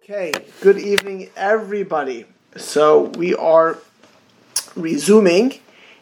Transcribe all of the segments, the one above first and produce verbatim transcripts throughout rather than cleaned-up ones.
Okay, good evening, everybody. So we are resuming,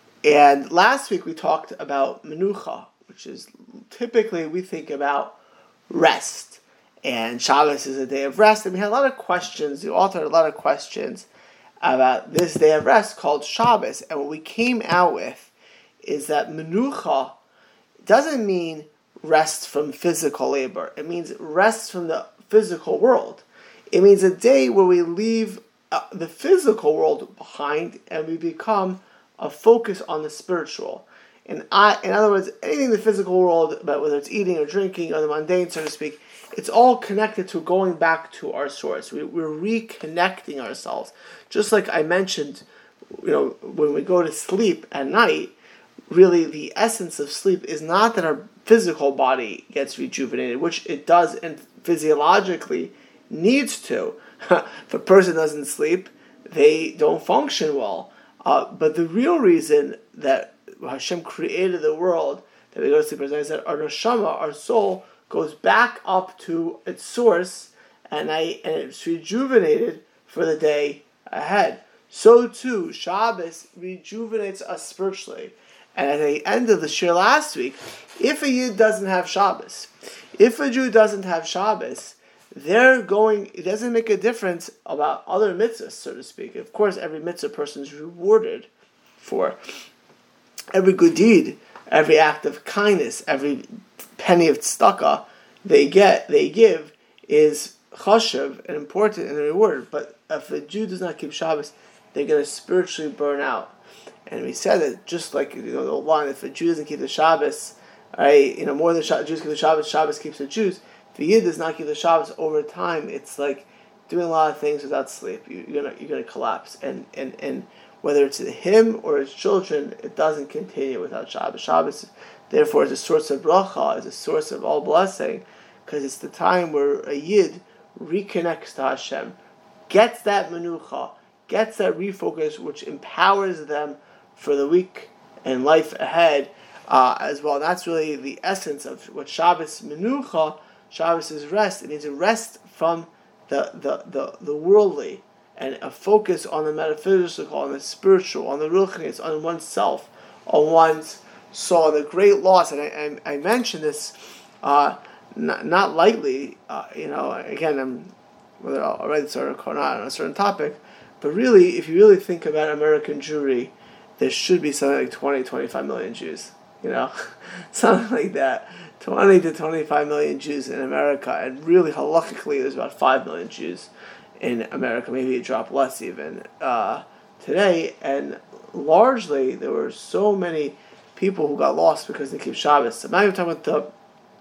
and last week we talked about menucha, which is typically we think about rest, and Shabbos is a day of rest, and we had a lot of questions. The author had a lot of questions about this day of rest called Shabbos, and what we came out with is that menucha doesn't mean rest from physical labor. It means rest from the physical world. It means a day where we leave uh, the physical world behind and we become a focus on the spiritual. And I, in other words, anything in the physical world, but whether it's eating or drinking or the mundane, so to speak, it's all connected to going back to our source. We, we're reconnecting ourselves. Just like I mentioned, you know, when we go to sleep at night, really the essence of sleep is not that our physical body gets rejuvenated, which it does and physiologically needs to. If a person doesn't sleep, they don't function well. Uh, but the real reason that Hashem created the world, that we go to sleep, as I said, our neshama, our soul, goes back up to its source, and, I, and it's rejuvenated for the day ahead. So too, Shabbos rejuvenates us spiritually. And at the end of the shir last week, if a Yid doesn't have Shabbos, if a Jew doesn't have Shabbos, they're going, it doesn't make a difference about other mitzvahs, so to speak. Of course, every mitzvah person is rewarded for. Every good deed, every act of kindness, every penny of tzedakah they get, they give, is chashuv and important and rewarded. But if a Jew does not keep Shabbos, they're going to spiritually burn out. And we said that just like, you know, the line, if a Jew doesn't keep the Shabbos, right, you know, more than Jews keep the Shabbos, Shabbos keeps the Jews. If a Yid does not keep the Shabbos over time, it's like doing a lot of things without sleep. You, you're gonna you're gonna collapse, and, and and whether it's him or his children, it doesn't continue without Shabbos. Shabbos, therefore, is a source of bracha, is a source of all blessing, because it's the time where a Yid reconnects to Hashem, gets that menucha, gets that refocus, which empowers them for the week and life ahead uh, as well. And that's really the essence of what Shabbos menucha. Shabbos is rest. It means a rest from the, the, the, the worldly and a focus on the metaphysical, on the spiritual, on the ruchnius, on oneself, on one's soul. The great loss, and I, I, I mentioned this uh, not, not lightly. Uh, you know, again, I'm whether I'll write this article or not on a certain topic, but really, if you really think about American Jewry, there should be something like twenty, twenty-five million Jews. You know, something like that. twenty to twenty-five million Jews in America, and really halakhically there's about five million Jews in America, maybe a drop less even uh, today, and largely there were so many people who got lost because they keep Shabbos. I'm not even talking about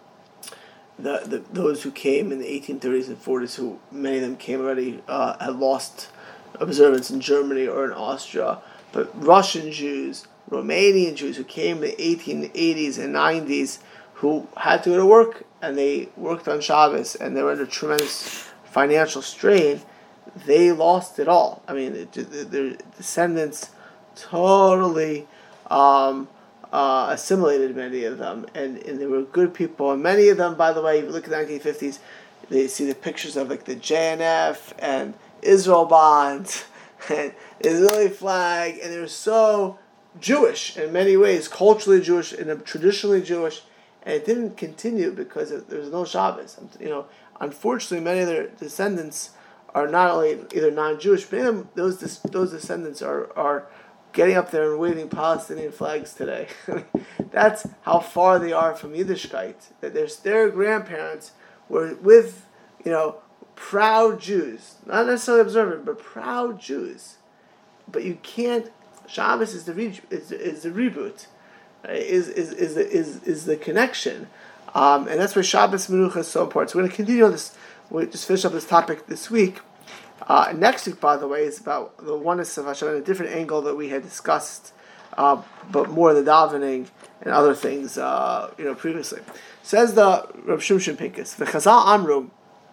the, the, the those who came in the eighteen thirties and forties, who many of them came already, uh, had lost observance in Germany or in Austria, but Russian Jews, Romanian Jews who came in the eighteen eighties and nineties, who had to go to work, and they worked on Shabbos, and they were under tremendous financial strain, they lost it all. I mean, it, it, their descendants totally um, uh, assimilated many of them, and, and they were good people. And many of them, by the way, if you look at the nineteen fifties, they see the pictures of like the J N F and Israel bonds and the Israeli flag, and they're so Jewish in many ways, culturally Jewish and traditionally Jewish. And it didn't continue because there was no Shabbos. You know, unfortunately, many of their descendants are not only either non-Jewish, but them, those those descendants are, are getting up there and waving Palestinian flags today. That's how far they are from Yiddishkeit. That their their grandparents were with, you know, proud Jews, not necessarily observant, but proud Jews. But you can't. Shabbos is the re, is, is the reboot. Is is is the, is is the connection, um, and that's why Shabbos Menucha is so important. So we're going to continue on this. We'll just finish up this topic this week. Uh, next week, by the way, is about the oneness of Hashem in a different angle that we had discussed, uh, but more the davening and other things, uh, you know, previously. Says the Reb Shimshon Pincus, the Chazal Amru.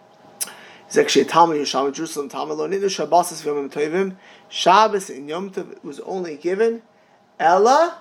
He's actually a Talmud Yerushalmi in Jerusalem. Talmud Lo Nidnu Shabbos V'Yomim Tovim. Shabbos and Yom Tov was only given Ella.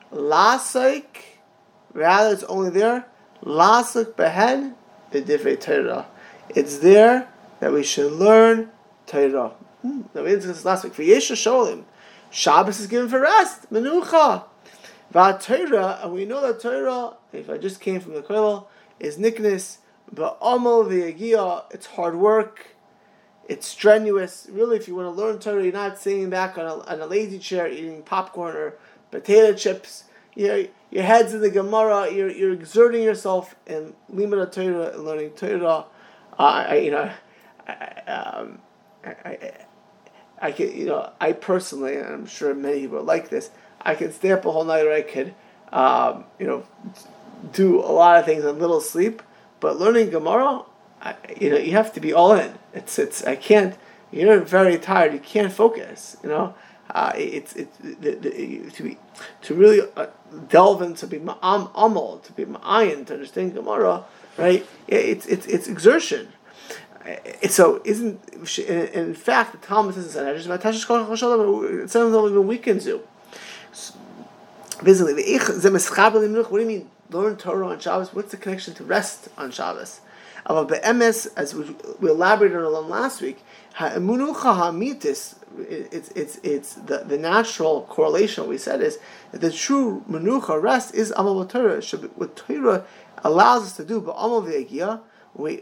Lasik, rather it's only there. Lasik behen the divrei Torah. It's there that we should learn Torah. Hmm. Now we did this last week. For Yesha Sholim, Shabbos is given for rest, Menucha. Va Torah, and we know that Torah, if I just came from the Kollel, is niknis, but amal v'yagia, it's hard work, it's strenuous. Really, if you want to learn Torah, you're not sitting back on a, on a lazy chair eating popcorn or potato chips. You're, your head's in the Gemara. You're you're exerting yourself in limud Torah and learning Torah. Uh, I, you know, I, um, I, I, I can, you know, I personally, and I'm sure many people are like this, I can stay up a whole night, or I could, um, you know, do a lot of things in little sleep. But learning Gemara, I, you know, you have to be all in. It's it's I can't. You're very tired. You can't focus. You know, uh, it's it's the, the, to be to really uh, delve into be ma'am amal, to be ma'ayin, to understand Gemara, right? It's it's it's exertion. It's so isn't in fact the Talmud says in it's something that even we can do. Basically, what do you mean learn Torah on Shabbos? What's the connection to rest on Shabbos? As we, we elaborated on last week, it's it's it's the, the natural correlation we said is that the true menucha rest is amal Torah. What Torah allows us to do, but amal v'yagia, we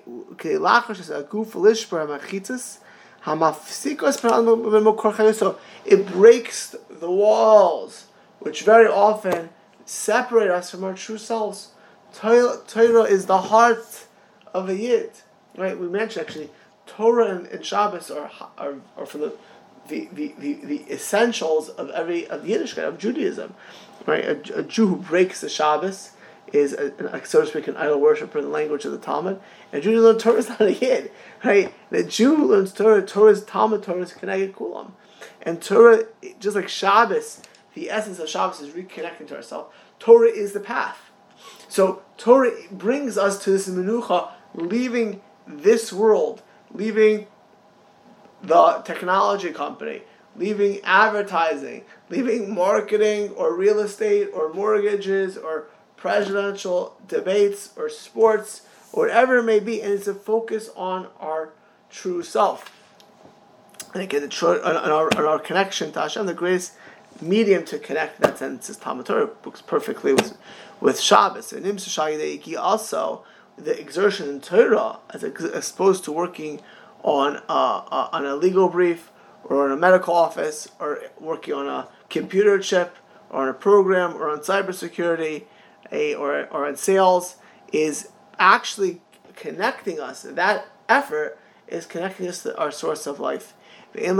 so it breaks the walls which very often separate us from our true selves. Torah, Torah is the heart of a yid, right? We mentioned actually Torah and, and Shabbos are are, are for the the, the, the the essentials of every of Yiddishkeit, of Judaism, right? A, a Jew who breaks the Shabbos is a, a, so to speak an idol worshiper in the language of the Talmud. And a Jew who learns Torah is not a yid, right? The Jew who learns Torah, Torah's Talmud, Torah is Keneged Kulam, and Torah, just like Shabbos, the essence of Shabbos is reconnecting to ourselves. Torah is the path. So Torah brings us to this menucha, leaving this world, leaving the technology company, leaving advertising, leaving marketing or real estate or mortgages or presidential debates or sports or whatever it may be, and it's a focus on our true self. And again, on our, on our connection to Hashem, the greatest medium to connect in that sense is Talmud Torah, works perfectly with, with Shabbos. And also, the exertion in Torah, as opposed to working on a, uh, on a legal brief, or on a medical office, or working on a computer chip, or on a program, or on cybersecurity, a, or, or on sales, is actually connecting us. That effort is connecting us to our source of life. If, if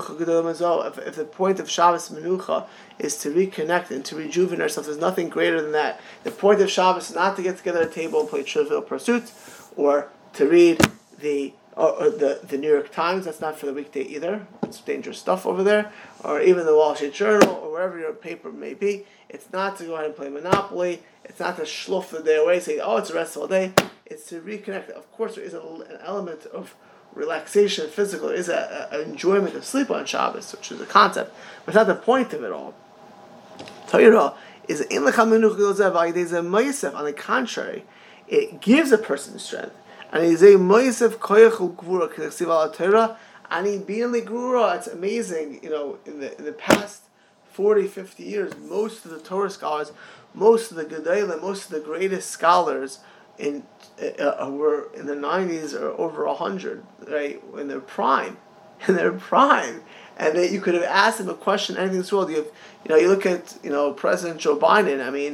the point of Shabbos Menucha is to reconnect and to rejuvenate ourselves, there's nothing greater than that. The point of Shabbos is not to get together at a table and play Trivial Pursuit, or to read the or, or the, the New York Times. That's not for the weekday either. It's dangerous stuff over there. Or even the Wall Street Journal, or wherever your paper may be. It's not to go ahead and play Monopoly. It's not to schluff the day away, say, oh, it's a restful day. It's to reconnect. Of course, there is a, an element of relaxation, physical. There is an enjoyment of sleep on Shabbos, which is a concept. But it's not the point of it all. Torah is in the Moisef. On the contrary, it gives a person strength. And he's a Moisef koyach gvura k'nesiv al Torah. And he being the gvura, it's amazing. You know, in the in the past forty, fifty years, most of the Torah scholars, most of the Gedalim, most of the greatest scholars in uh, were in the nineties or over a hundred, right? In their prime, in their prime, and they, you could have asked them a question, anything in this world. You have, you know, you look at, you know, President Joe Biden. I mean,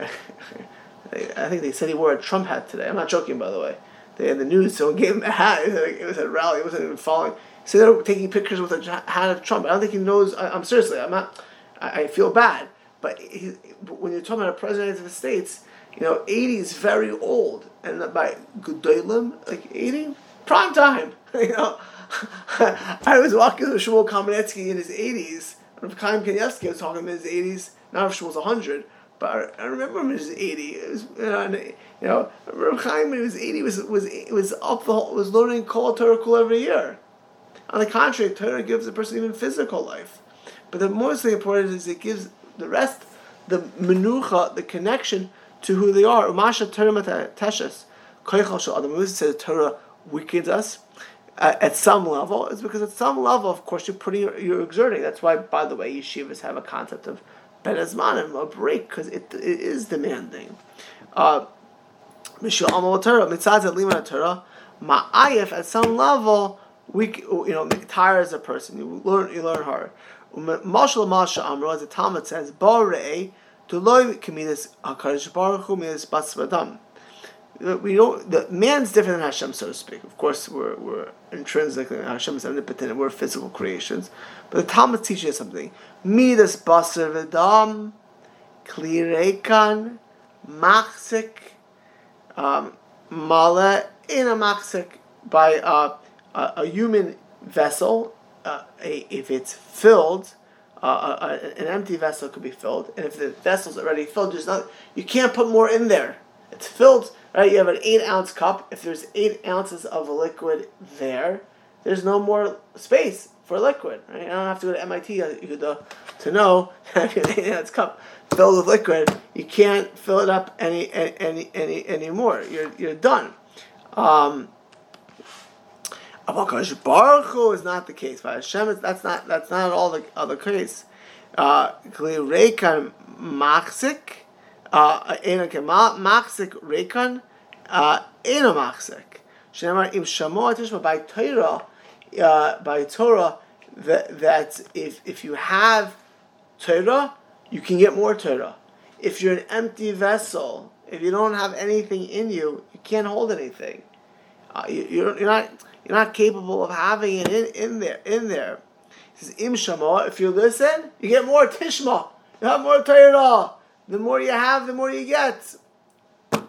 I think they said he wore a Trump hat today. I'm not joking, by the way. They had the news, someone gave him a hat. It was a rally. It wasn't even following. So they're taking pictures with a hat of Trump. I don't think he knows. I, I'm seriously. I'm not. I, I feel bad. But he, when you're talking about a president of the States, you know, eighty is very old, and by Gedolim, like eighty, prime time. You know, I was walking with Shmuel Kamenetsky in his eighties. Rav Chaim Kanievsky was talking in his eighties. Now Rav Shmuel's a hundred, but I, I remember him in his eighty. It was, you know, and, you know, Rav Chaim in his eighty was was was up the whole, was learning Kol Torah Kol every year. On the contrary, Torah gives a person even physical life. But the most important is it gives the rest, the menucha, the connection to who they are. Umasha Torah teshes koichal shel adam. We said Torah weakens us. at, at some level, is because at some level, of course, you're putting, you're exerting. That's why, by the way, yeshivas have a concept of ben azmanim, a break, because it, it is demanding. Uh, Mishul amal Torah, mitzad liman Torah, ma'ayef, at some level, we, you know, tired as a person. You learn, you learn hard. Mashal Masha Amro, as the Talmud says, Barei to loy kamidas Hakadosh Baruch Hu midas basvadam. We don't. The man's different than Hashem, so to speak. Of course, we're we're intrinsically Hashem is omnipotent. We're physical creations, but the Talmud teaches us something. Midas basar v'dam, klirekan, machzik, um, mala in a machzik by uh, a, a human vessel. Uh, a, if it's filled, uh, a, an empty vessel could be filled, and if the vessel's already filled, there's not. You can't put more in there. It's filled, right? You have an eight ounce cup. If there's eight ounces of a liquid there, there's no more space for liquid. Right? I don't have to go to M I T to, to know that if an eight ounce cup filled with liquid, you can't fill it up any any any anymore. You're you're done. Um, Hakadosh Baruch Hu is not the case. By Hashem, that's not that's not at all the other case. Kli rekan machzik, ena machzik rekan, ena machzik. Shemar im shamo atishma by Torah, by Torah that that if if you have Torah, you can get more Torah. If you're an empty vessel, if you don't have anything in you, you can't hold anything. Uh, you, you're, you're not. You're not capable of having it in, in there. In there, he says, "Im shama." If you listen, you get more tishma. You have more Torah. The more you have, the more you get. The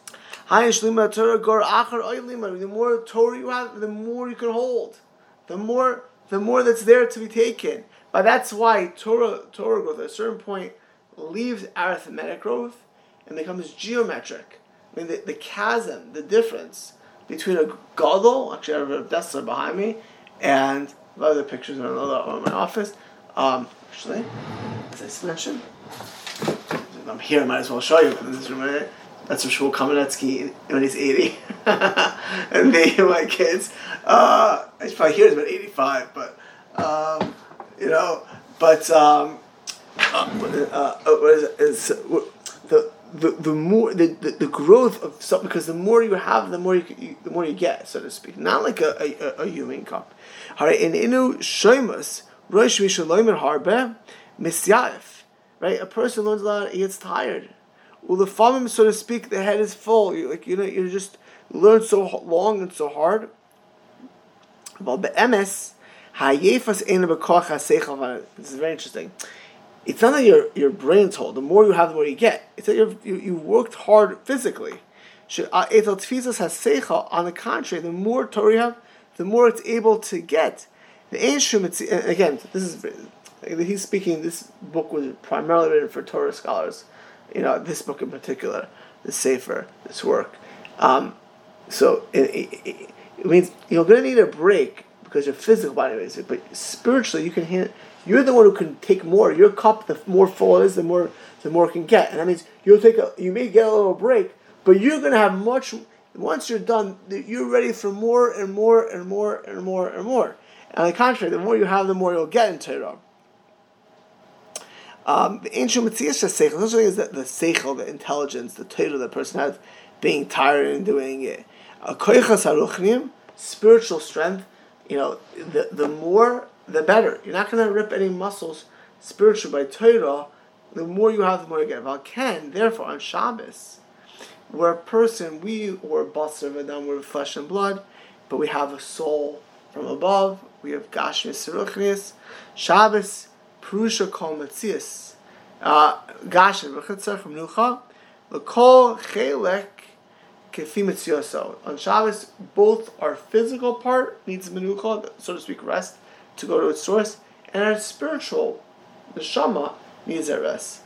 more Torah you have, the more you can hold. The more, the more that's there to be taken. But that's why Torah, Torah growth at a certain point leaves arithmetic growth and becomes geometric. I mean, the, the chasm, the difference between a gadol, actually I have a Dessler behind me, and the other pictures are in, another, in my office. Um, actually, as I mentioned, I'm here, I might as well show you. This room, that's from Shmuel Kamenetsky when he's eighty. And me and my kids, uh, he's probably here, he's about eighty-five, but, um, you know, but, um, uh, uh, what is it? It's, uh, the, The, the more the, the, the growth of something, because the more you have, the more you, you the more you get, so to speak. Not like a a, a human cup. Right? In inu shoymas rosh mishaloimer harbe misyaf. Right? A person learns a lot. He gets tired. Well, the famim, so to speak, the head is full. You like you know you just learn so long and so hard. Well, be'emes hayefas ena bekoach haseichel. This is very interesting. It's not that your your brain's whole. The more you have, the more you get. It's that you've, you you worked hard physically. On the contrary, the more Torah you have, the more it's able to get. The ancient again, this is he's speaking. This book was primarily written for Torah scholars. You know, this book in particular, this sefer, this work. Um, so it, it, it means you're going to need a break because your physical body is it, but spiritually you can handle. You're the one who can take more. Your cup, the more full it is, the more the more it can get. And that means you'll take a. You may get a little break, but you're going to have much. Once you're done, you're ready for more and more and more and more and more. And on the contrary, the more you have, the more you'll get in Torah. Um, the ancient Metzias seichel. The thing is that the seichel, the intelligence, the Torah the person has, being tired and doing it. A koichas haruchnim, spiritual strength. You know, the the more, the better. You're not going to rip any muscles spiritually by Torah. The more you have, the more you get. Valken, therefore, on Shabbos, we're a person, we were basar v'dam, we're flesh and blood, but we have a soul from above. We have gashmis ruchnis. Shabbos, Purusha kol metzias. Gashmis ruchnitzah from Nucha. L'kol chelek kefi metziaso. On Shabbos, both our physical part needs menucha, so to speak, rest, to go to its source, and our spiritual, the neshama, needs a rest.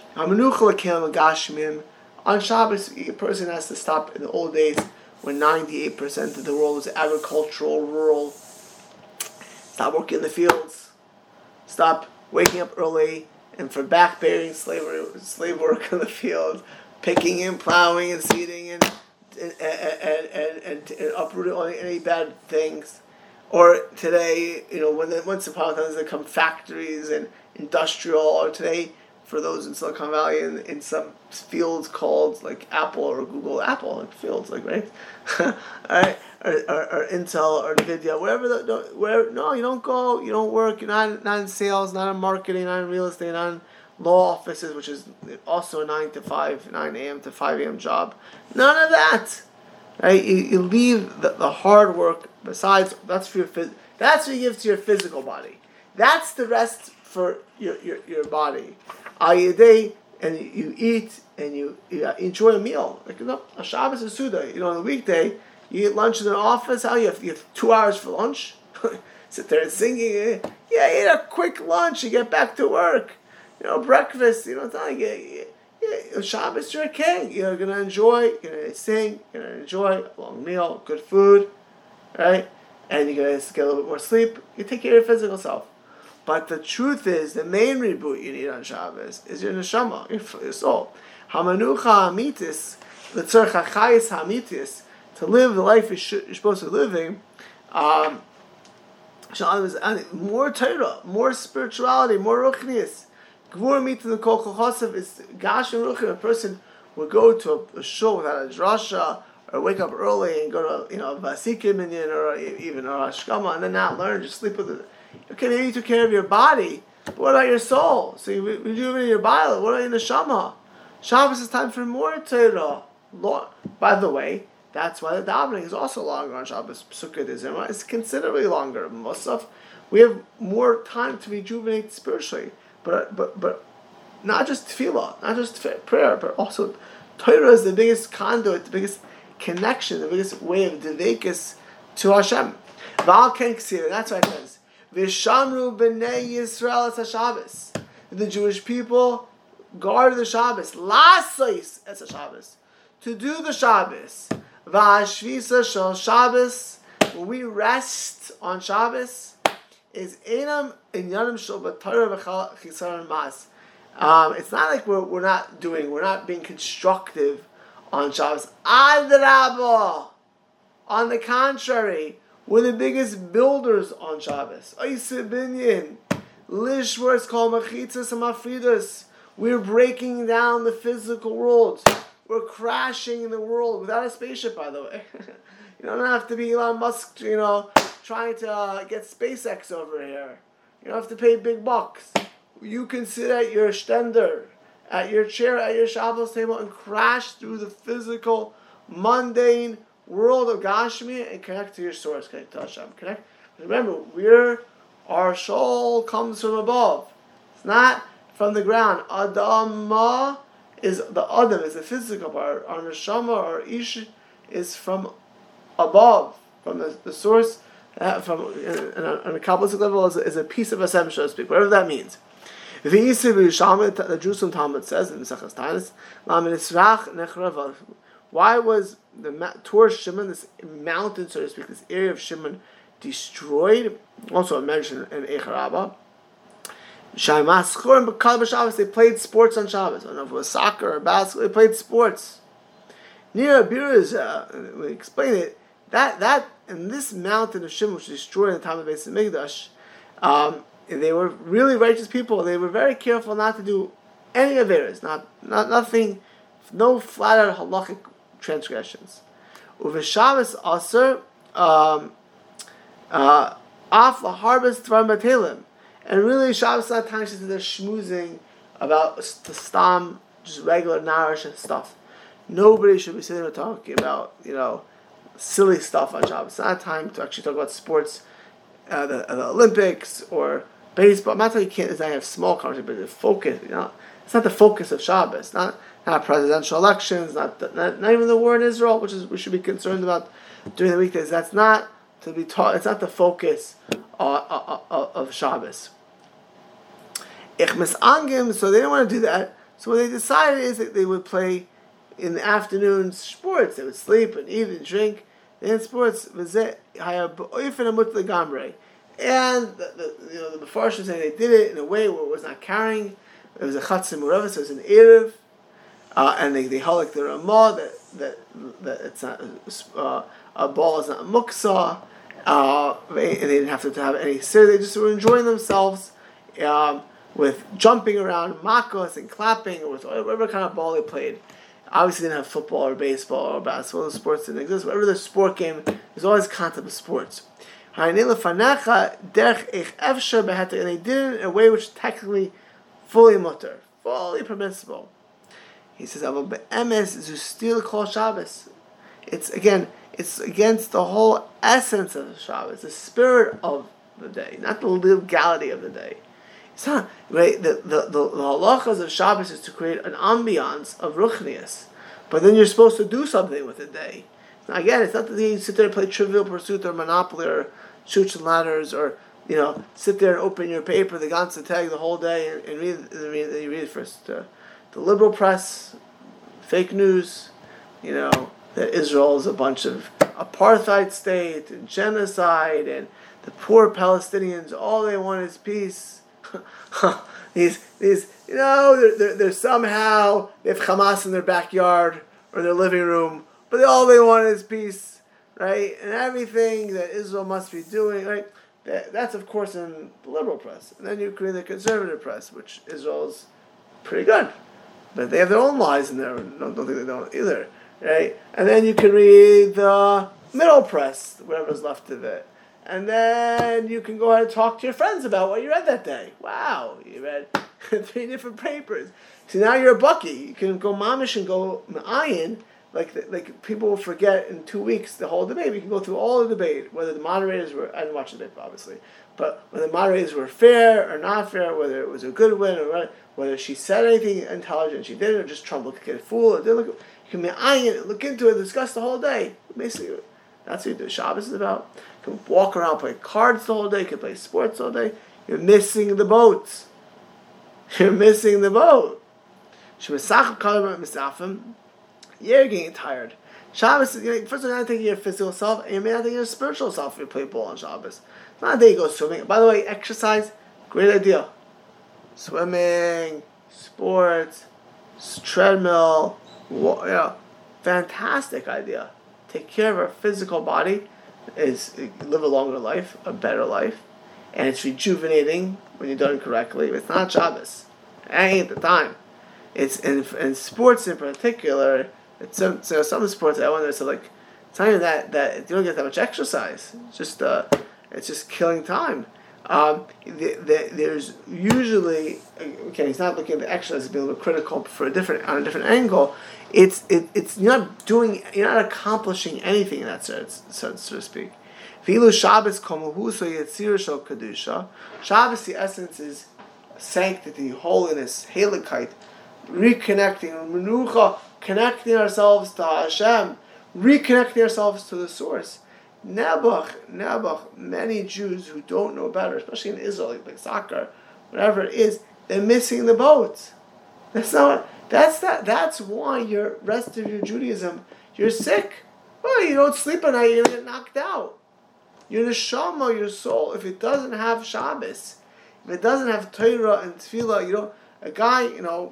On Shabbos, a person has to stop. In the old days, when ninety-eight percent of the world was agricultural, rural, stop working in the fields, stop waking up early, and for back-bearing slavery, slave work in the field, picking and plowing and seeding and and and, and, and, and uprooting any bad things. Or today, you know, when the, once upon a time there come factories and industrial, or today, for those in Silicon Valley, in, in some fields called like Apple or Google, Apple like fields, like right, all right, or, or, or Intel or Nvidia, wherever the, no, where no, you don't go, you don't work, you're not not in sales, not in marketing, not in real estate, not in law offices, which is also a nine to five, nine a.m. to five a.m. job. None of that, right? You, you leave the, the hard work. Besides, that's for your phys- that's what you give to your physical body. That's the rest for your your, your body. Ayadei, and you, you eat and you, you enjoy a meal. Like, you know, a Shabbos is Suda. You know, on the weekday, you eat lunch in the office. How you have, you have two hours for lunch? Sit there and singing. Yeah, eat a quick lunch. You get back to work. You know, breakfast. You know, it's not like you, yeah, Shabbos, you're a king. You're gonna enjoy. You're gonna sing. You're gonna enjoy a long meal, good food, right? And you're gonna get a little bit more sleep. You take care of your physical self. But the truth is, the main reboot you need on Shabbos is your neshama, your, your soul. Hamanucha amitis, l'tzorch hachayis hamitis, to live the life you're, sh- you're supposed to be living. Um, more Torah, more spirituality, more ruchnius. Gvur mitzvah the kol chosav is gash and ruchni. A person would go to a, a shul without a drasha, or wake up early and go to, you know, a vasikim minyan, or even a hashkama, and then not learn, just sleep with it. Okay, maybe you took care of your body, but what about your soul? So you rejuvenate your body. What about your neshama? Shabbos is time for more Torah. By the way, that's why the davening is also longer on Shabbos. Sukkot is considerably longer. Most stuff, we have more time to rejuvenate spiritually, but but but not just tefillah, not just prayer, but also Torah is the biggest conduit, the biggest connection, the biggest way of devekis to Hashem. Val ken ksir, that's what it says. Vishamru b'nei Yisrael es HaShabbos. The Jewish people guard the Shabbos. Lasais es HaShabbos. To do the Shabbos. V'ashvisa shel Shabbos. When we rest on Shabbos, is enam inyanim shel b'torah v'chisaron mas. Um, it's not like we're we're not doing, we're not being constructive on Shabbos. Adrabah. On the contrary, we're the biggest builders on Shabbos. Oiseh binyan. Lishwords called machitzas and mafridas. We're breaking down the physical world. We're crashing the world without a spaceship, by the way. You don't have to be Elon Musk, you know, trying to uh, get SpaceX over here. You don't have to pay big bucks. You can sit at your stender, at your chair, at your Shabbos table, and crash through the physical, mundane world of Gashmi and connect to your source, connect to Hashem. Connect. Remember, we're, our soul comes from above. It's not from the ground. Adama is the Adam, is the physical part. Our neshama, our ish, is from above, from the, the source. Uh, from on a Kabbalistic level, is, is a piece of Hashem, so to speak, whatever that means. The Jerusalem Talmud says in Mesechus Tanis, why was the towards Shimon, this mountain, so to speak, this area of Shimon, destroyed? Also mentioned in Eicha Rabbah. They played sports on Shabbos. I don't know if it was soccer or basketball. They played sports. Near Abirah, we explain it. That that in this mountain of Shimon, which was destroyed in the time of Beis Hamikdash, um, they were really righteous people. They were very careful not to do any averas, not not nothing, no flat out halachic transgressions. Uve Shabbos aser af laharbes tvar batelim, and really Shabbos is not time to they're schmoozing about the stam, just regular narish and stuff. Nobody should be sitting and talking about, you know, silly stuff on Shabbos. It's not time to actually talk about sports, uh, the, uh, the Olympics or baseball. I'm not saying you can't. It's not have small conversation, but the focus, you know, it's not the focus of Shabbos. Not not presidential elections. Not, the, not not even the war in Israel, which is we should be concerned about during the weekdays. That's not to be taught. It's not the focus uh, uh, uh, of Shabbos. Ichmes angim. So they didn't want to do that. So what they decided is that they would play in the afternoon sports. They would sleep and eat and drink. And sports was it. And the, the you know the Mefarshim saying they did it in a way where it was not carrying. It was a chatzim urev, so it was an erev, uh, and they they held like the Ramah that that that it's not uh, a ball is not muksa, Uh, they, they didn't have to have any sir. They just were enjoying themselves um, with jumping around, makos and clapping, or with whatever kind of ball they played. Obviously, they didn't have football or baseball or basketball. The sports didn't exist. Whatever the sport game, there's always concept of sports. And they did it in a way which is technically fully mutter, fully permissible. He says, it's again, it's against the whole essence of the Shabbos, the spirit of the day, not the legality of the day. It's not, right? The, the, the, the halachas of Shabbos is to create an ambiance of ruchnius, but then you're supposed to do something with the day. Now again, it's not that you sit there and play Trivial Pursuit or Monopoly or Chutes and Ladders, or you know, sit there and open your paper, the ganze Tag, the whole day, and, and read, read. You read first uh, the liberal press, fake news, you know, that Israel is a bunch of apartheid state and genocide, and the poor Palestinians, all they want is peace. these, these, you know, they're, they're, they're somehow they have Hamas in their backyard or their living room, but they, all they want is peace, right? And everything that Israel must be doing, right? That, that's of course in the liberal press, and then you create the conservative press, which Israel's pretty good, but they have their own lies in there. Don't, don't think they don't either, right? And then you can read the middle press, whatever's left of it. And then you can go ahead and talk to your friends about what you read that day. Wow, you read three different papers. So now you're a bucky. You can go mamish and go ma'ayin. Like the, like people will forget in two weeks the whole debate. You can go through all the debate, whether the moderators were, I didn't watch the debate obviously, but whether the moderators were fair or not fair, whether it was a good win or whether she said anything intelligent, she didn't, or just Trump looked like a fool. Or didn't look, you can ma'ayin, look into it, discuss the whole day. Basically, that's what the Shabbos is about. You can walk around, play cards the whole day. You can play sports all day. You're missing the boat. You're missing the boat. You're getting tired. Shabbos is, you know, first of all, you're not taking your physical self, and you may not take your spiritual self if you play ball on Shabbos. It's not a day you go swimming. By the way, exercise, great idea. Swimming, sports, treadmill, you know, fantastic idea. Take care of our physical body, is live a longer life, a better life, and it's rejuvenating when you're done correctly. It's not Shabbos. It ain't the time. It's in, in sports in particular. It's some so some sports I wonder. So like, it's not even that that you don't get that much exercise. It's just uh, it's just killing time. Um, the, the, there's usually okay. He's not looking at the exercise as being a little critical for a different on a different angle. It's it, it's you're not doing you're not accomplishing anything in that sense, so, so to speak. Vilu Shabbos komuhu so yitzir shel kedusha. Shabbos, the essence is sanctity, holiness, helikite, reconnecting, menucha, connecting ourselves to Hashem, reconnecting ourselves to the source. Nebuch, Nebuch, many Jews who don't know better, especially in Israel, like soccer, whatever it is, they're missing the boat. That's not. That's that. That's why your rest of your Judaism, you're sick. Well, you don't sleep at night, you're gonna get knocked out. Your neshama, your soul, if it doesn't have Shabbos, if it doesn't have Torah and Tefillah, you know, a guy, you know,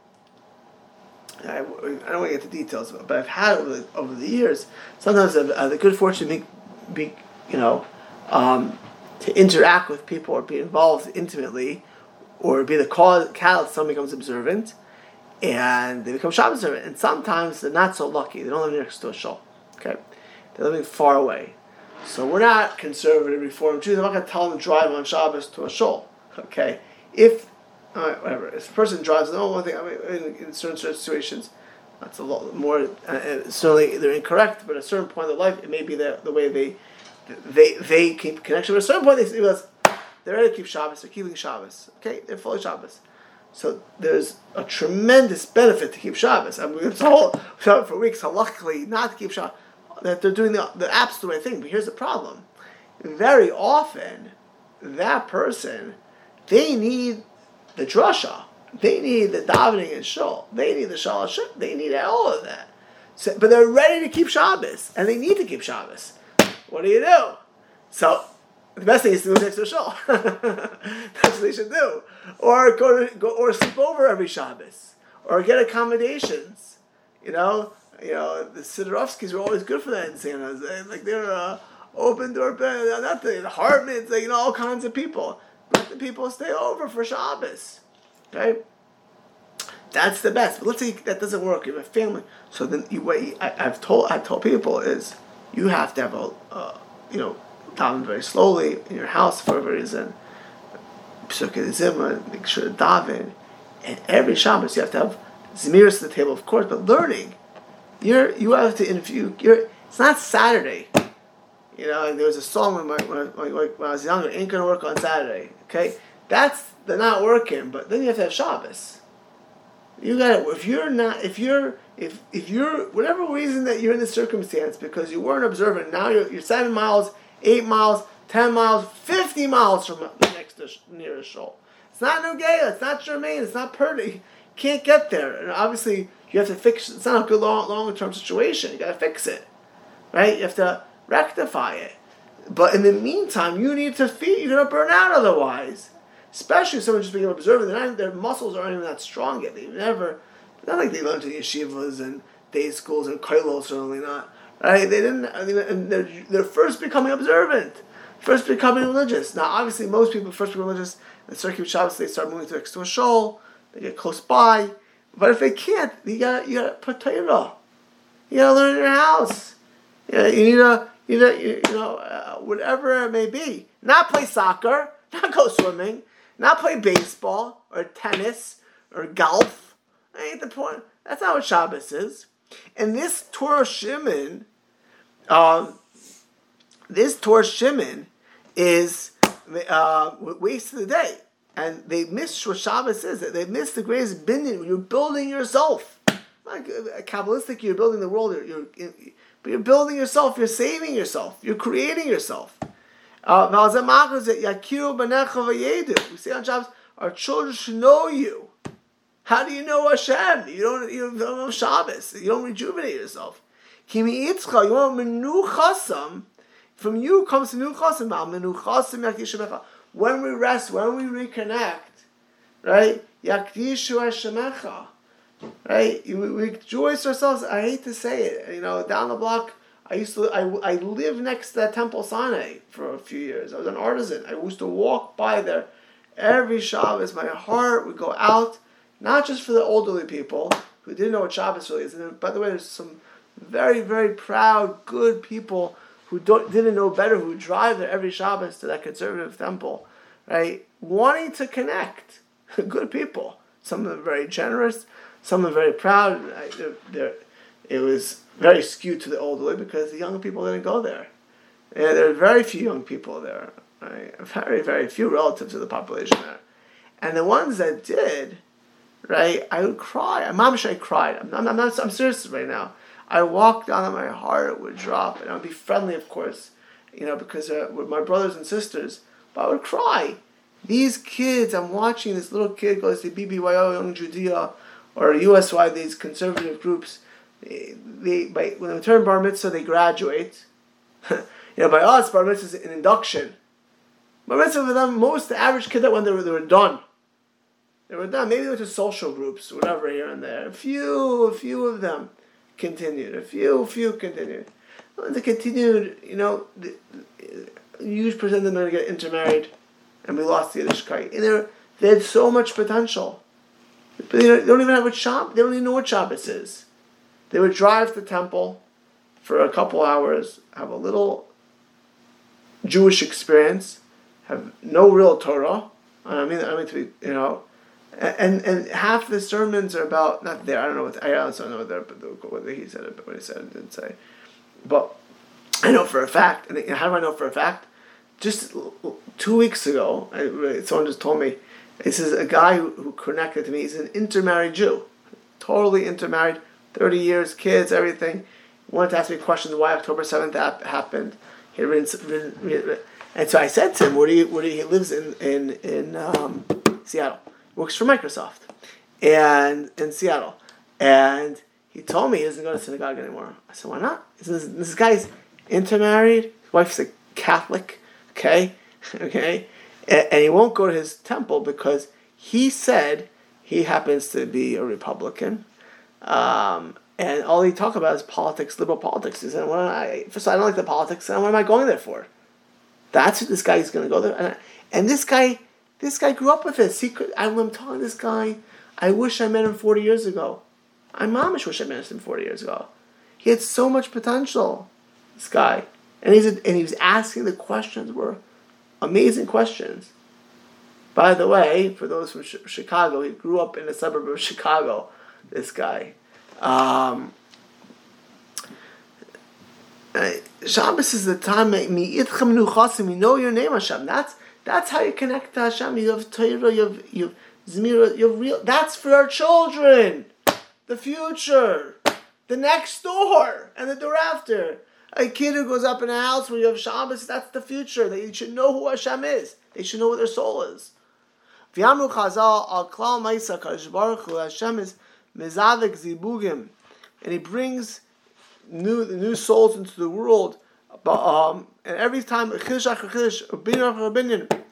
I, I don't want to get the details, but I've had over the, over the years. Sometimes I've had the good fortune to be, be you know, um, to interact with people or be involved intimately, or be the cause catalyst. Someone becomes observant, and they become Shabbos observant. And sometimes they're not so lucky; they don't live next to a shul. Okay, they're living far away. So we're not conservative Reform Jews. I'm not going to tell them to drive on Shabbos to a shul. Okay, if Uh, whatever. If a person drives, no one thing. I mean, in, in certain situations, that's a lot more. Uh, certainly, they're incorrect. But at a certain point in their life, it may be the the way they they they keep connection. But at a certain point, they realize they're ready to keep Shabbos. They're keeping Shabbos. Okay, they're fully Shabbos. So there's a tremendous benefit to keep Shabbos. I mean, we've told for weeks how luckily not to keep Shabbos, that they're doing the the absolute right thing. But here's the problem: very often, that person, they need the drasha, they need the davening and shul, they need the shalosh, they need all of that. So, but they're ready to keep Shabbos, and they need to keep Shabbos. What do you do? So the best thing is to move next to a shul. That's what they should do, or go to go or sleep over every Shabbos, or get accommodations. You know, you know the Sidorovskis were always good for that in San Jose. Like they're uh, open door, not the apartments, like, you know, all kinds of people. Let the people stay over for Shabbos. Okay? That's the best. But let's say that doesn't work. You have a family. So then you wait. I, I've told I've told people is you have to have a, uh, you know, daven very slowly in your house for a reason. Psukei Zimra, make sure to daven. And every Shabbos you have to have Zmiris at the table, of course, but learning. You're you have to interview. You're it's not Saturday. You know, and there was a song when, my, when, I, when I was younger. Ain't gonna work on Saturday. Okay, that's they're not working. But then you have to have Shabbos. You got to if you're not if you're if if you're whatever reason that you're in this circumstance because you weren't observant. Now you're you're seven miles, eight miles, ten miles, fifty miles from the next to, nearest shul. It's not Nogea. It's not Germain. It's not Purdy. You can't get there. And obviously you have to fix. It's not a good long long term situation. You got to fix it, right? You have to rectify it. But in the meantime, you need to feed. You're gonna burn out otherwise. Especially if someone just being observant, they're not, their muscles aren't even that strong yet. They've never, not like they learned to yeshivas and day schools and koilos, certainly not. Right? They didn't. I mean, and they're they're first becoming observant, first becoming religious. Now, obviously, most people first become religious and start keeping Shabbos. They start moving to next to a shul. They get close by. But if they can't, you got you got to put Torah. You got to learn in your house. You know, you need to you know you know uh, whatever it may be. Not play soccer. Not go swimming. Not play baseball or tennis or golf. That ain't the point. That's not what Shabbos is. And this Torah Shimon, um, this Torah Shimon is uh, waste of the day, and they miss what Shabbos is. They miss the greatest binyan. You're building yourself. Like a Kabbalistic, you're building the world. You're, you're, but you're building yourself. You're saving yourself. You're creating yourself. Uh, we say on Shabbos, our children should know you. How do you know Hashem? You don't, you don't know Shabbos. You don't rejuvenate yourself. You want menuchasam. From you comes menuchasam. When we rest, when we reconnect, right? Yakdishu Hashemecha. Right? We, we rejoice ourselves. I hate to say it. You know, down the block, I used to. I, I lived next to that Temple Sinai for a few years. I was an artisan. I used to walk by there every Shabbos. My heart would go out, not just for the elderly people who didn't know what Shabbos really is. And by the way, there's some very, very proud, good people who don't, didn't know better, who drive there every Shabbos to that conservative temple, right? Wanting to connect. Good people. Some of them very generous. Some of them very proud. They're, they're, it was very skewed to the elderly because the young people didn't go there. And there are very few young people there. Right? Very, very few relative to the population there. And the ones that did, right, I would cry. Mom, I cried. I'm, I'm, I'm, not, I'm serious right now. I walked down and my heart would drop. And I would be friendly, of course, you know, because uh, with my brothers and sisters. But I would cry. These kids, I'm watching this little kid goes to B B Y O, Young Judea, or U S Y, these conservative groups. They, they by, when they turn bar mitzvah, they graduate. You know, by us, bar mitzvah is an induction. Bar mitzvah for them, most the average kid that went there, they were done. They were done. Maybe they went to social groups, whatever, here and there. A few, a few of them continued. A few, few continued. They continued, you know, the, a huge percent of them are going to get intermarried, and we lost the Yiddishkeit. And they they had so much potential, but they don't, they don't even have what Shabbos. They don't even know what Shabbos is. They would drive to the temple for a couple hours, have a little Jewish experience, have no real Torah. I mean, I mean to be, you know, and and half the sermons are about not there. I don't know what I also don't know what there, but whether he said it, but what he said it didn't say. But I know for a fact, and how do I know for a fact? Just two weeks ago, I, someone just told me. This is a guy who, who connected to me. He's an intermarried Jew, totally intermarried, thirty years, kids, everything. He wanted to ask me questions why October seventh happened. He had written, written, written, and so I said to him, "Where do you? Where do you?" He lives in in in um, Seattle. He works for Microsoft, and in Seattle. And he told me he doesn't go to synagogue anymore. I said, "Why not?" He says, "This guy's intermarried. His wife's a Catholic. Okay, okay." And he won't go to his temple because he said he happens to be a Republican, um, and all he talk about is politics, liberal politics. He said, well, I, first of all, I don't like the politics, and what am I going there for? That's what this guy is going to go there. And, and this guy, this guy grew up with this. He could, I'm telling this guy, I wish I met him forty years ago. I mamish wish I met him forty years ago. He had so much potential, this guy. And he's and he was asking the questions were amazing questions. By the way, for those from Chicago, he grew up in a suburb of Chicago, this guy. Um, Shabbos is the time, you know your name, Hashem. That's, that's how you connect to Hashem. You have Torah, you have, you have Zmira, you have real. That's for our children. The future. The next door. And the door after. A kid who goes up in a house where you have Shabbos, that's the future. They should know who Hashem is. They should know what their soul is. V'yamru Chazal al klal ma'isa kadosh baruch hu Hashem is mezavek zibugim, and He brings new new souls into the world. But um, and every time chiddush after chiddush, binyan after binyan,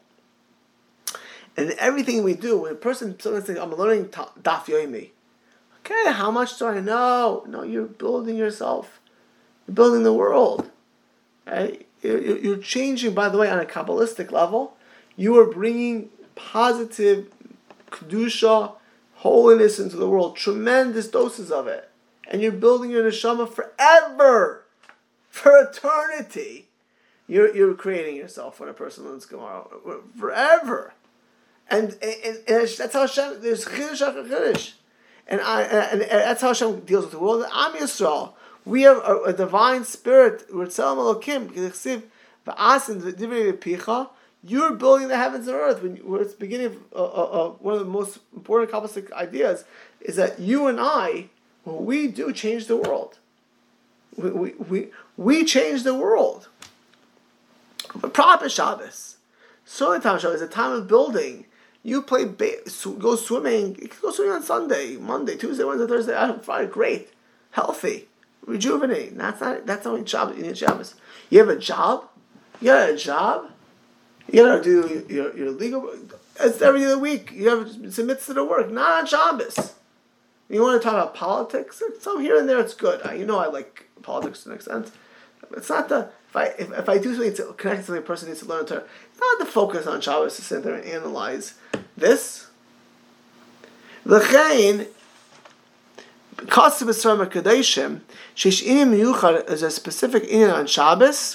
and everything we do, when a person sometimes thinks, "I'm learning daf yomi," okay, how much do I know? No, you're building yourself. You're building the world. Right? You're, you're changing. By the way, on a Kabbalistic level, you are bringing positive kedusha, holiness into the world, tremendous doses of it, and you're building your neshama forever, for eternity. You're you're creating yourself when a person learns Gemara forever, and and, and that's how Hashem. There's chiddush after chiddush, and I and, and that's how Hashem deals with the world. Am Yisrael, we have a, a divine spirit. We're tzelem Elokim. V'asin v'divrei picha. You're building the heavens and earth. When you, it's the beginning of uh, uh, uh, one of the most important Kabbalistic ideas is that you and I, what we do, change the world. We we we, we change the world. But proper Shabbos, Sunnah time Shabbos is a time of building. You play ba- go swimming. You can go swimming on Sunday, Monday, Tuesday, Wednesday, Thursday, Friday. Great, healthy, rejuvenating. That's not that's not Shabbos. You need Shabbos. You have a job. You have a job. You gotta do your, your legal. It's every other week. You have submits to the work, not on Shabbos. You want to talk about politics? Some here and there, it's good. You know, I like politics to an extent. It's not the if I if, if I do something to connect to something a person needs to learn to. It's not the focus on Shabbos to sit there and analyze this. L'chein, because of B'Sram HaKadoshim, sheish inyan miyuchad is a specific inyan on Shabbos.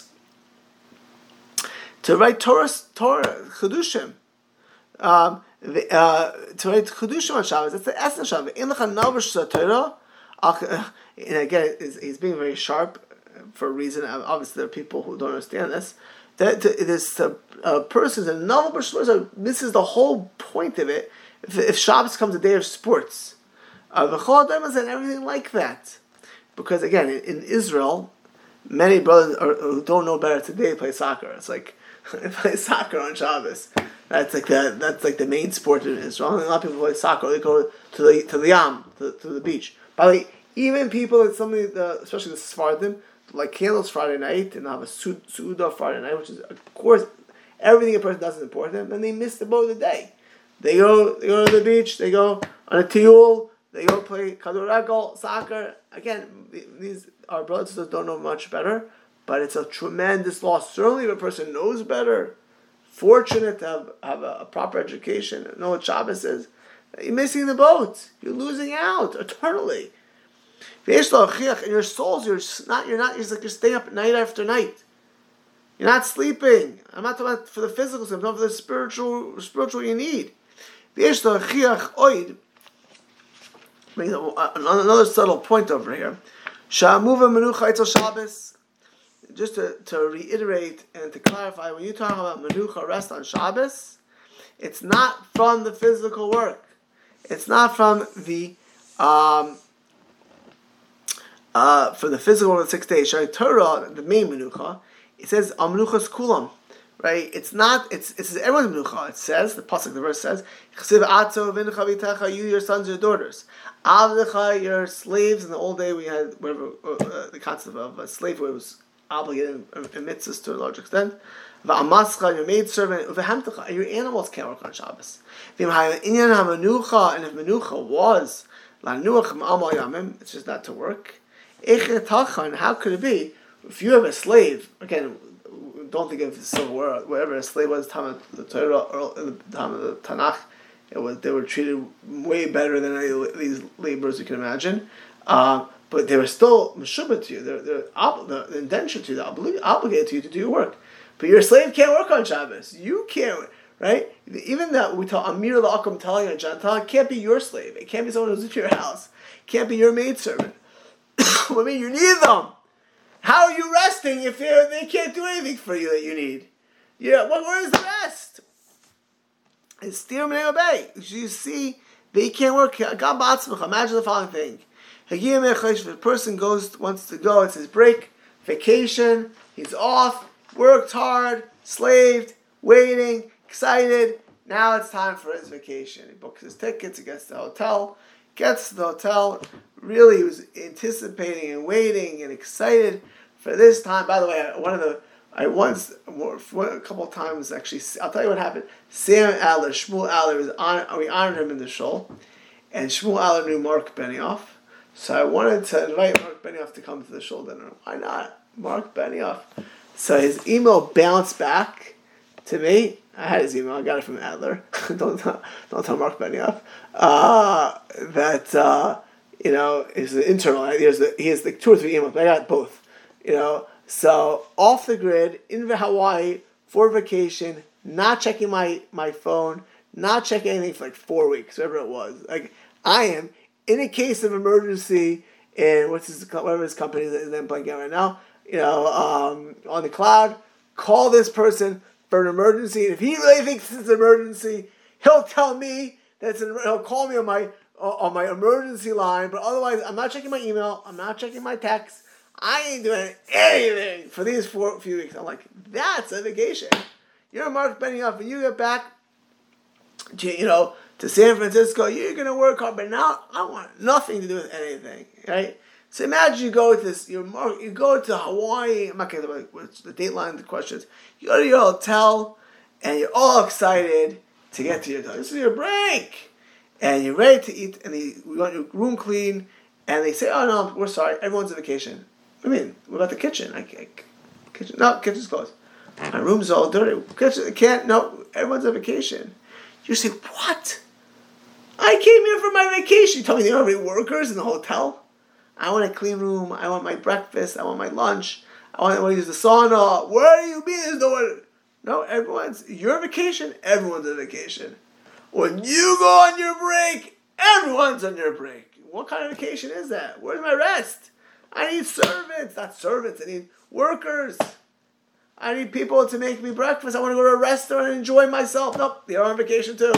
To write Torah, Torah, Chedushim, um, uh, to write Chedushim on Shabbos, that's the essence of Shabbos. In the Chanav Torah, and again, he's being very sharp for a reason. Obviously, there are people who don't understand this. That this uh, uh, person is a novel person. This is the whole point of it. If, if Shabbos comes a day of sports, uh, the Chol Hademas and everything like that, because again, in, in Israel, many brothers are, who don't know better today play soccer. It's like they play soccer on Shabbos. That's like the that's like the main sport in Israel. A lot of people play soccer. They go to the to the yam, to, to the beach. By the way, even people that something, the, especially the Sephardim, like candles Friday night and have a Suda Friday night, which is of course everything a person does is important. And they miss the boat of the day. They go they go to the beach. They go on a tiyul. They go play kadoregol, soccer. Again, these our brothers don't know much better. But it's a tremendous loss. Certainly if a person knows better, fortunate to have, have a, a proper education, know what Shabbos is, you're missing the boat. You're losing out eternally. In your souls, you're not, you're not, it's like you're staying up night after night. You're not sleeping. I'm not talking about for the physical, I'm talking for the spiritual, spiritual you need. Another subtle point over here. Sha'amuva menucha etzel Shabbos. Just to, to reiterate and to clarify, when you talk about menucha, rest on Shabbos, it's not from the physical work. It's not from the um, uh, for the physical work of the six days. Shai Torah, the main menucha, it says menuchas kulam, right? It's not. It's it's everyone's menucha. It says the pasuk, the verse says, "Chsiv atzo v'incha v'itecha, you, your sons, your daughters. Avdecha, your slaves." In the old day, we had whatever uh, the concept of a slave was obligated in mitzvahs to a large extent. Va'amascha, your maidservant, uvehemtecha, your animals can't work on Shabbos. And if menucha was It's just not to work. How could it be? If you have a slave, again, don't think of silverware, whatever a slave was, time of the Torah or in the time of the Tanakh, it was they were treated way better than any of these laborers you can imagine. Uh, but they were still meshubah to you. They're, they're ob- the indentured to you, they're obli- obligated to you to do your work. But your slave can't work on Shabbos. You can't, right? Even that we tell Amir La'akum telling a Gentile, it can't be your slave. It can't be someone who's in your house. It can't be your maidservant. I mean, you need them. How are you resting if they they can't do anything for you that you need? Yeah, well, where is the rest? It's steer and obey. You see, they can't work. Imagine the following thing. If a person goes wants to go, it's his break, vacation, he's off, worked hard, slaved, waiting, excited. Now it's time for his vacation. He books his tickets, he gets to the hotel, gets to the hotel, really was anticipating and waiting and excited for this time. By the way, one of the, I once, a couple of times actually, I'll tell you what happened. Sam Adler, Shmuel Adler, was on, we honored him in the shul, and Shmuel Adler knew Mark Benioff, so I wanted to invite Mark Benioff to come to the shul dinner. Why not? Mark Benioff. So his email bounced back to me. I had his email. I got it from Adler. don't, tell, don't tell Mark Benioff. Uh, that, uh, you know, is the internal. He has the, he has the two or three emails, but I got both. You know, so off the grid, in Hawaii, for vacation, not checking my, my phone, not checking anything for like four weeks, whatever it was. Like, I am, in a case of emergency, and what's his, whatever his company is, I'm blanking out right now, you know, um, on the cloud, call this person for an emergency, and if he really thinks it's an emergency, he'll tell me that it's an, he'll call me on my, on my emergency line, but otherwise, I'm not checking my email, I'm not checking my text, I ain't doing anything for these four few weeks. I'm like, that's a vacation. You're Mark Benioff, and you get back to, you know, to San Francisco, you're going to work hard, but now I want nothing to do with anything, right? So imagine you go to this, you you go to Hawaii, I'm not going to what's the dateline, the questions. You go to your hotel, and you're all excited to get to your hotel. This is your break. And you're ready to eat, and you want your room clean, and they say, oh no, we're sorry, everyone's on vacation. I mean, what about the kitchen? I can't, kitchen, no, kitchen's closed. My room's all dirty. Kitchen, can't, no, everyone's on vacation. You say, what? I came here for my vacation. You tell me there don't have any workers in the hotel? I want a clean room. I want my breakfast. I want my lunch. I want, I want to use the sauna. Where do you be? There's no one. No, everyone's, your vacation, everyone's on vacation. When you go on your break, everyone's on your break. What kind of vacation is that? Where's my rest? I need servants, not servants. I need workers. I need people to make me breakfast. I want to go to a restaurant and enjoy myself. Nope, they're on vacation too.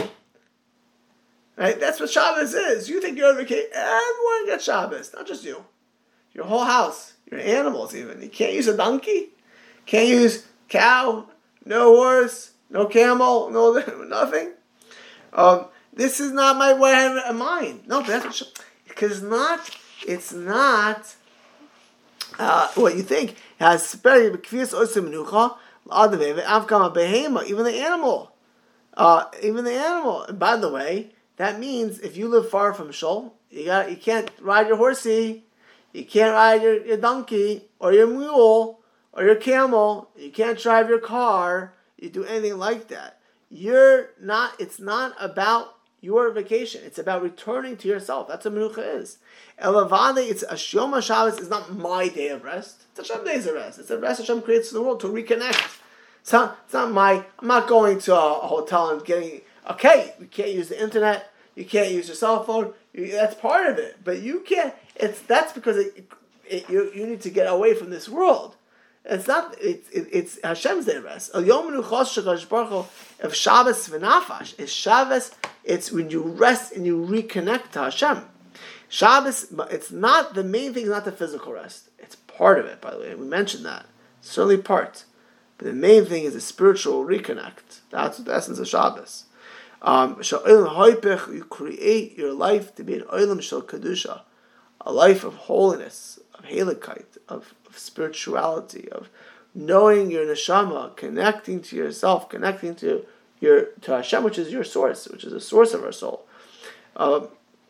Right? That's what Shabbos is. You think you're on vacation. Everyone gets Shabbos, not just you. Your whole house, your animals even. You can't use a donkey. Can't use cow, no horse, no camel, no nothing. Um, this is not my what I have in mind. No, but that's what because it's not. It's not. Uh, what you think has even the animal, uh, even the animal. And by the way, that means if you live far from shul, you got you can't ride your horsey, you can't ride your, your donkey or your mule or your camel. You can't drive your car. You do anything like that. You're not. It's not about your vacation. It's about returning to yourself. That's what menucha is. Elavade, it's a Yom HaShabbos is not my day of rest. It's Hashem days of rest. It's a rest Hashem creates in the world to reconnect. It's not, it's not my, I'm not going to a, a hotel and getting, okay, you can't use the internet, you can't use your cell phone, you, that's part of it. But you can't, it's, that's because it, it, you, you need to get away from this world. It's not, it's, it, it's Hashem's day of rest. El Yom Menuchos Shekadosh Baruch Hu of Shabbos v'Nafash. It's Shabbos, it's when you rest and you reconnect to Hashem. Shabbos, it's not, the main thing is not the physical rest. It's part of it, by the way. We mentioned that. It's certainly part. But the main thing is the spiritual reconnect. That's the essence of Shabbos. Um, you create your life to be an olam shel kedusha, a life of holiness, of helikite, of, of spirituality, of knowing your neshama, connecting to yourself, connecting to your to Hashem, which is your source, which is the source of our soul. Um,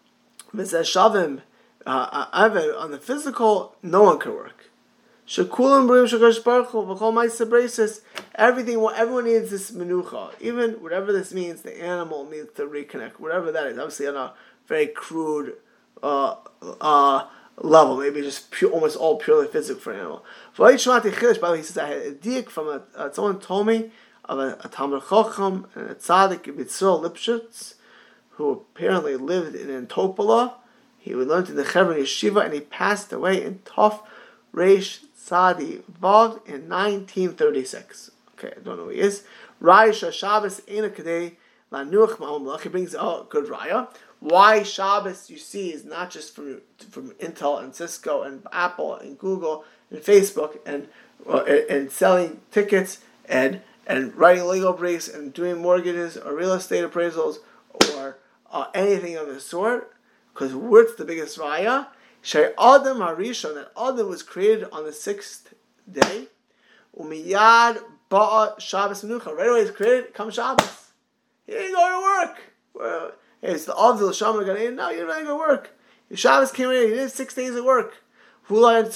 Shavim, uh, on the physical, no one can work. Shekulam b'rim shekadosh baruch hu v'chol ma'aseh breisos. Everything, everyone needs this menucha. Even whatever this means, the animal needs to reconnect. Whatever that is, obviously on a very crude uh, uh, level, maybe just pure, almost all purely physical for an animal. By the way, he says I had a diak from a uh, someone told me of a, a Talmud Chacham and a tzaddik Bitzil Lipschitz, who apparently lived in Antopola. He learned in the Hebron Yeshiva, and he passed away in Tov Reish Tzadi Vav in nineteen thirty-six. Okay, I don't know who he is. Raya Shabbos Eina Kadei Lanuach Ma'am Melech. He brings a good raya. Why Shabbos, you see, is not just from from Intel and Cisco and Apple and Google and Facebook and uh, and selling tickets and and writing legal briefs and doing mortgages or real estate appraisals or uh, anything of the sort. Because what's the biggest raya? Shei Adam Harishon, that Adam was created on the sixth day. Umiyad Ba'a Shabbos Menucha. Right away he's created, come Shabbos. He didn't go to work. Well, hey, it's the Avdil Shammah Ganein. No, you didn't go to work. Your Shabbos came in, you did six days at work. But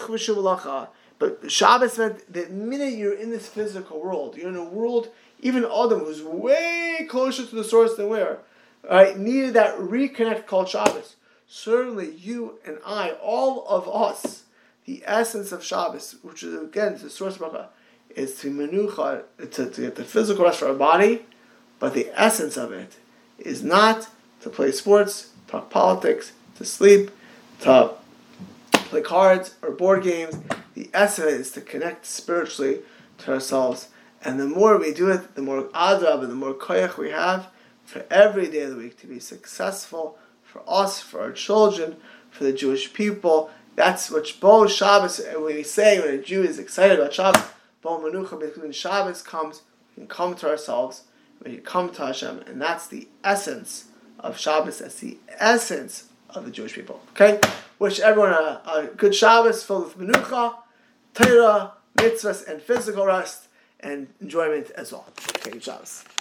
Shabbos meant the minute you're in this physical world, you're in a world, even Adam, who's way closer to the source than we are, right, needed that reconnect called Shabbos. Certainly you and I, all of us, the essence of Shabbos, which is again the source of bracha, is to menucha, to, to get the physical rest for our body, but the essence of it is not to play sports, talk politics, to sleep, to play cards or board games. The essence is to connect spiritually to ourselves. And the more we do it, the more adrab and the more koyach we have for every day of the week to be successful for us, for our children, for the Jewish people. That's what Bo Shabbos, when we say when a Jew is excited about Shabbos, Bo Menucha, because when Shabbos comes, we can come to ourselves, we can come to Hashem, and that's the essence of Shabbos. That's the essence of the Jewish people. Okay? Wish everyone a, a good Shabbos filled with Menucha, Torah, mitzvahs, and physical rest, and enjoyment as well. Okay, good Shabbos.